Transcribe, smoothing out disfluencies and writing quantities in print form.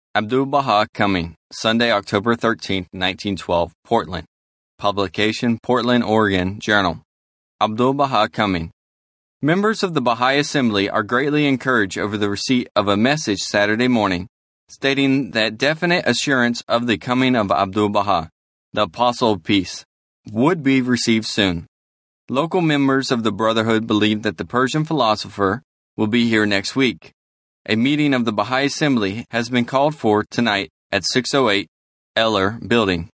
Abdu'l-Baha Coming, Sunday, October 13, 1912, Portland. Publication, Portland, Oregon, Journal. Abdu'l-Baha Coming. Members of the Baha'i Assembly are greatly encouraged over the receipt of a message Saturday morning stating that definite assurance of the coming of Abdu'l-Baha, the Apostle of Peace, would be received soon. Local members of the Brotherhood believe that the Persian philosopher will be here next week. A meeting of the Baha'i Assembly has been called for tonight at 608 Eller Building.